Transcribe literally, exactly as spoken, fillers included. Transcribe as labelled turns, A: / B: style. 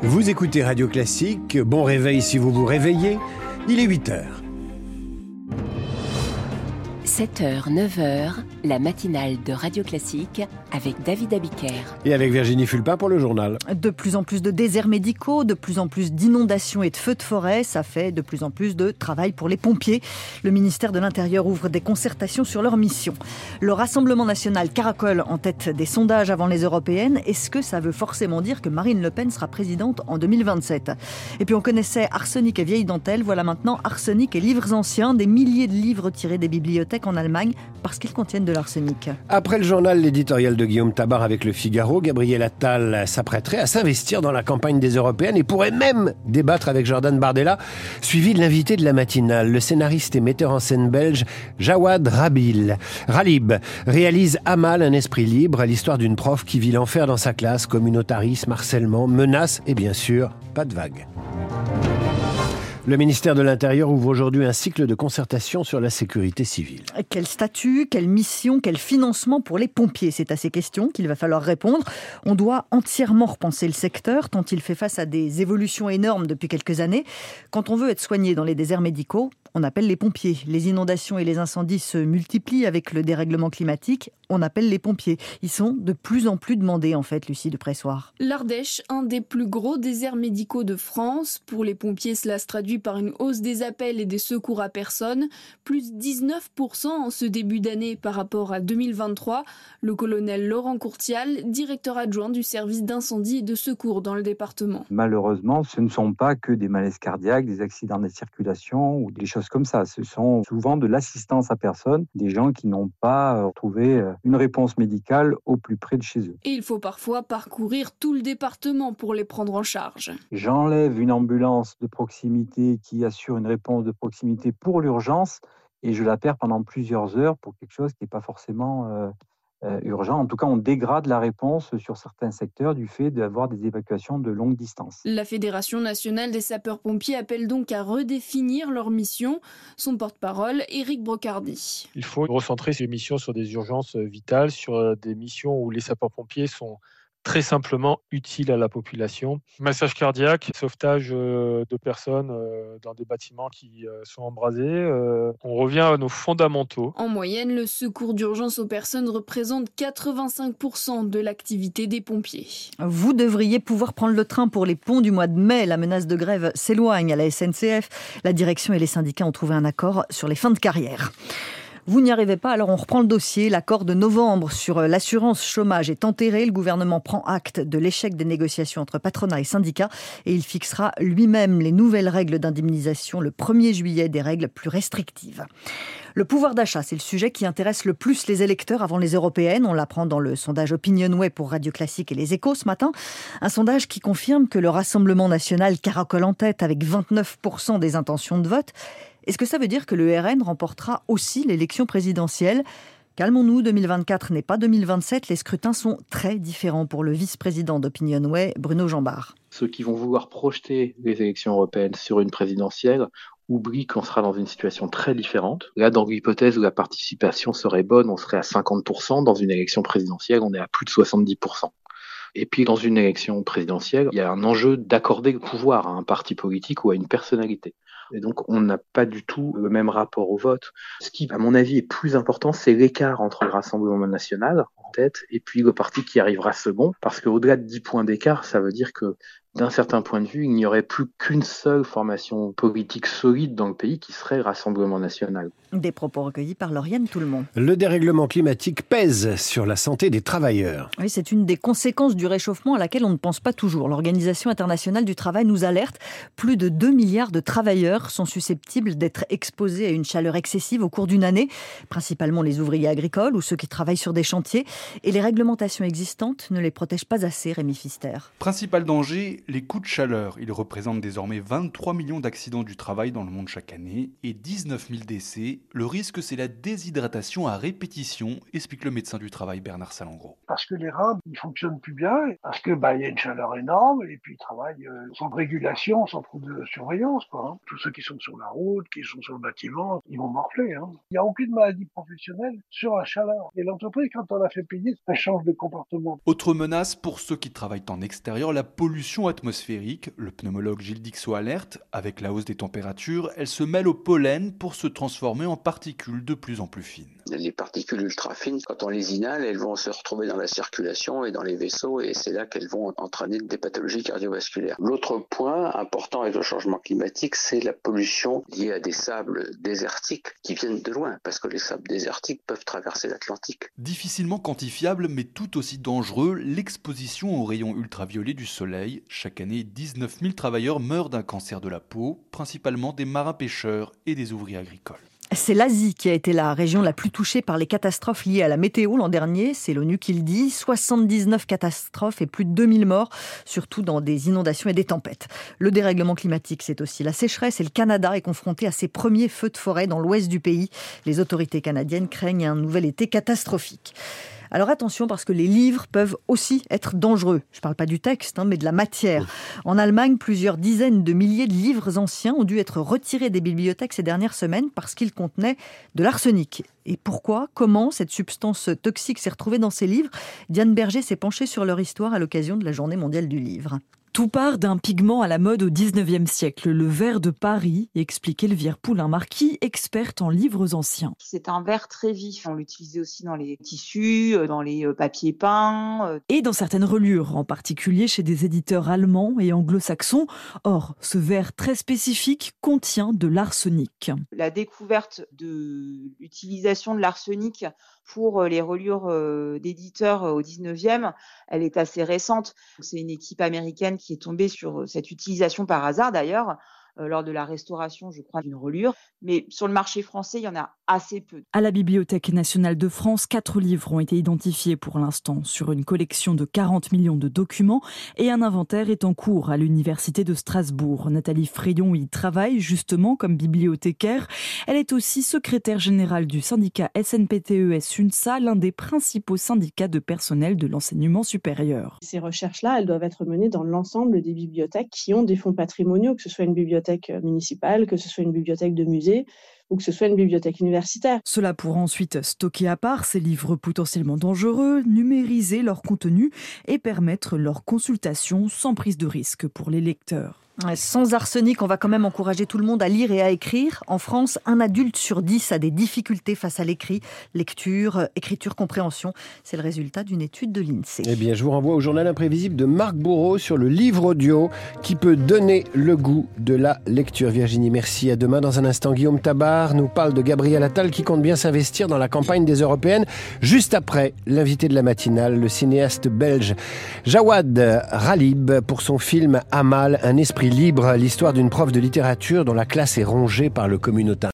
A: Vous écoutez Radio Classique, bon réveil si vous vous réveillez, il est huit heures.
B: sept heures, neuf heures, la matinale de Radio Classique avec David Abiker.
A: Et avec Virginie Fulpin pour le journal.
C: De plus en plus de déserts médicaux, de plus en plus d'inondations et de feux de forêt, ça fait de plus en plus de travail pour les pompiers. Le ministère de l'Intérieur ouvre des concertations sur leur mission. Le Rassemblement national caracole en tête des sondages avant les européennes. Est-ce que ça veut forcément dire que Marine Le Pen sera présidente en deux mille vingt-sept ? Et puis on connaissait Arsenic et vieilles dentelles, voilà maintenant Arsenic et livres anciens, des milliers de livres tirés des bibliothèques en Allemagne parce qu'ils contiennent de l'arsenic.
A: Après le journal, l'éditorial de Guillaume Tabar avec Le Figaro, Gabriel Attal s'apprêterait à s'investir dans la campagne des européennes et pourrait même débattre avec Jordan Bardella, suivi de l'invité de la matinale, le scénariste et metteur en scène belge Jawad Rabil. Ralib réalise Amal, un esprit libre, à l'histoire d'une prof qui vit l'enfer dans sa classe, communautarisme, harcèlement, menaces et bien sûr, pas de vague. Le ministère de l'Intérieur ouvre aujourd'hui un cycle de concertation sur la sécurité civile.
C: Quel statut, quelle mission, quel financement pour les pompiers ? C'est à ces questions qu'il va falloir répondre. On doit entièrement repenser le secteur, tant il fait face à des évolutions énormes depuis quelques années. Quand on veut être soigné dans les déserts médicaux, on appelle les pompiers. Les inondations et les incendies se multiplient avec le dérèglement climatique. On appelle les pompiers. Ils sont de plus en plus demandés, en fait, Lucie de Pressoir.
D: L'Ardèche, un des plus gros déserts médicaux de France. Pour les pompiers, cela se traduit par une hausse des appels et des secours à personne, plus dix-neuf pour cent en ce début d'année par rapport à deux mille vingt-trois. Le colonel Laurent Courtial, directeur adjoint du service d'incendie et de secours dans le département.
E: Malheureusement, ce ne sont pas que des malaises cardiaques, des accidents de circulation ou des choses comme ça. Ce sont souvent de l'assistance à personne, des gens qui n'ont pas trouvé une réponse médicale au plus près de chez eux.
D: Et il faut parfois parcourir tout le département pour les prendre en charge.
E: J'enlève une ambulance de proximité qui assure une réponse de proximité pour l'urgence et je la perds pendant plusieurs heures pour quelque chose qui n'est pas forcément euh, euh, urgent. En tout cas, on dégrade la réponse sur certains secteurs du fait d'avoir des évacuations de longue distance.
D: La Fédération nationale des sapeurs-pompiers appelle donc à redéfinir leur mission. Son porte-parole, Éric Brocardi.
F: Il faut recentrer ces missions sur des urgences vitales, sur des missions où les sapeurs-pompiers sont très simplement utile à la population. Massage cardiaque, sauvetage de personnes dans des bâtiments qui sont embrasés. On revient à nos fondamentaux.
D: En moyenne, le secours d'urgence aux personnes représente quatre-vingt-cinq pour cent de l'activité des pompiers.
C: Vous devriez pouvoir prendre le train pour les ponts du mois de mai. La menace de grève s'éloigne à la S N C F. La direction et les syndicats ont trouvé un accord sur les fins de carrière. Vous n'y arrivez pas, alors on reprend le dossier. L'accord de novembre sur l'assurance chômage est enterré. Le gouvernement prend acte de l'échec des négociations entre patronat et syndicats et il fixera lui-même les nouvelles règles d'indemnisation le premier juillet, des règles plus restrictives. Le pouvoir d'achat, c'est le sujet qui intéresse le plus les électeurs avant les européennes. On l'apprend dans le sondage Opinionway pour Radio Classique et Les Échos ce matin. Un sondage qui confirme que le Rassemblement national caracole en tête avec vingt-neuf pour cent des intentions de vote. Est-ce que ça veut dire que le R N remportera aussi l'élection présidentielle ? Calmons-nous, deux mille vingt-quatre n'est pas deux mille vingt-sept. Les scrutins sont très différents pour le vice-président d'Opinionway, Bruno Jambard.
G: Ceux qui vont vouloir projeter les élections européennes sur une présidentielle oublient qu'on sera dans une situation très différente. Là, dans l'hypothèse où la participation serait bonne, on serait à cinquante pour cent. Dans une élection présidentielle, on est à plus de soixante-dix pour cent. Et puis, dans une élection présidentielle, il y a un enjeu d'accorder le pouvoir à un parti politique ou à une personnalité. Et donc, on n'a pas du tout le même rapport au vote. Ce qui, à mon avis, est plus important, c'est l'écart entre le Rassemblement national, en tête, et puis le parti qui arrivera second. Parce qu'au-delà de dix points d'écart, ça veut dire que, d'un certain point de vue, il n'y aurait plus qu'une seule formation politique solide dans le pays qui serait le Rassemblement national.
C: Des propos recueillis par Lauriane Tout-le-Monde.
A: Le dérèglement climatique pèse sur la santé des travailleurs.
C: Oui, c'est une des conséquences du réchauffement à laquelle on ne pense pas toujours. L'Organisation internationale du travail nous alerte. Plus de deux milliards de travailleurs sont susceptibles d'être exposés à une chaleur excessive au cours d'une année, principalement les ouvriers agricoles ou ceux qui travaillent sur des chantiers. Et les réglementations existantes ne les protègent pas assez, Rémi Pfister.
H: Principal danger, les coups de chaleur. Ils représentent désormais vingt-trois millions d'accidents du travail dans le monde chaque année et dix-neuf mille décès. Le risque, c'est la déshydratation à répétition, explique le médecin du travail Bernard Salengro.
I: Parce que les reins, ils fonctionnent plus bien, parce que bah, y a une chaleur énorme, et puis ils travaillent euh, sans régulation, sans trop de surveillance, quoi. Hein. Tous ceux qui sont sur la route, qui sont sur le bâtiment, ils vont morfler. Hein. Il n'y a aucune maladie professionnelle sur la chaleur. Et l'entreprise, quand on la fait payer, elle change de comportement.
H: Autre menace pour ceux qui travaillent en extérieur, la pollution atmosphérique. atmosphérique. Le pneumologue Gilles Dixot alerte, avec la hausse des températures, elle se mêle au pollen pour se transformer en particules de plus en plus fines.
J: Les particules ultra fines, quand on les inhale, elles vont se retrouver dans la circulation et dans les vaisseaux, et c'est là qu'elles vont entraîner des pathologies cardiovasculaires. L'autre point important avec le changement climatique, c'est la pollution liée à des sables désertiques qui viennent de loin, parce que les sables désertiques peuvent traverser l'Atlantique.
H: Difficilement quantifiable, mais tout aussi dangereux, l'exposition aux rayons ultraviolets du soleil. Chaque année, dix-neuf mille travailleurs meurent d'un cancer de la peau, principalement des marins-pêcheurs et des ouvriers agricoles.
C: C'est l'Asie qui a été la région la plus touchée par les catastrophes liées à la météo l'an dernier. C'est l'ONU qui le dit. soixante-dix-neuf catastrophes et plus de deux mille morts, surtout dans des inondations et des tempêtes. Le dérèglement climatique, c'est aussi la sécheresse. Et le Canada est confronté à ses premiers feux de forêt dans l'ouest du pays. Les autorités canadiennes craignent un nouvel été catastrophique. Alors attention, parce que les livres peuvent aussi être dangereux. Je ne parle pas du texte, hein, mais de la matière. En Allemagne, plusieurs dizaines de milliers de livres anciens ont dû être retirés des bibliothèques ces dernières semaines parce qu'ils contenaient de l'arsenic. Et pourquoi, comment cette substance toxique s'est retrouvée dans ces livres ? Diane Berger s'est penchée sur leur histoire à l'occasion de la Journée mondiale du livre.
K: Tout part d'un pigment à la mode au dix-neuvième siècle, le vert de Paris, explique Elvire Poulain-Marquis, experte en livres anciens.
L: C'est un vert très vif. On l'utilisait aussi dans les tissus, dans les papiers peints.
K: Et dans certaines reliures, en particulier chez des éditeurs allemands et anglo-saxons. Or, ce vert très spécifique contient de l'arsenic.
L: La découverte de l'utilisation de l'arsenic pour les reliures d'éditeurs au dix-neuvième, elle est assez récente. C'est une équipe américaine qui est tombée sur cette utilisation par hasard d'ailleurs, euh, lors de la restauration, je crois, d'une reliure. Mais sur le marché français, il y en a assez peu.
K: À la Bibliothèque nationale de France, quatre livres ont été identifiés pour l'instant sur une collection de quarante millions de documents et un inventaire est en cours à l'Université de Strasbourg. Nathalie Frayon y travaille justement comme bibliothécaire. Elle est aussi secrétaire générale du syndicat S N P T E S UNSA, l'un des principaux syndicats de personnel de l'enseignement supérieur.
M: Ces recherches-là, elles doivent être menées dans l'ensemble des bibliothèques qui ont des fonds patrimoniaux, que ce soit une bibliothèque municipale, que ce soit une bibliothèque de musée ou que ce soit une bibliothèque universitaire.
K: Cela pour ensuite stocker à part ces livres potentiellement dangereux, numériser leur contenu et permettre leur consultation sans prise de risque pour les lecteurs.
C: Sans arsenic, on va quand même encourager tout le monde à lire et à écrire. En France, un adulte sur dix a des difficultés face à l'écrit, lecture, écriture, compréhension. C'est le résultat d'une étude de l'INSEE.
A: Eh bien, je vous renvoie au journal imprévisible de Marc Bourreau sur le livre audio qui peut donner le goût de la lecture. Virginie, merci. À demain. Dans un instant, Guillaume Tabar nous parle de Gabriel Attal qui compte bien s'investir dans la campagne des Européennes. Juste après, l'invité de la matinale, le cinéaste belge Jawad Ralib pour son film Amal, un esprit libre, l'histoire d'une prof de littérature dont la classe est rongée par le communautarisme.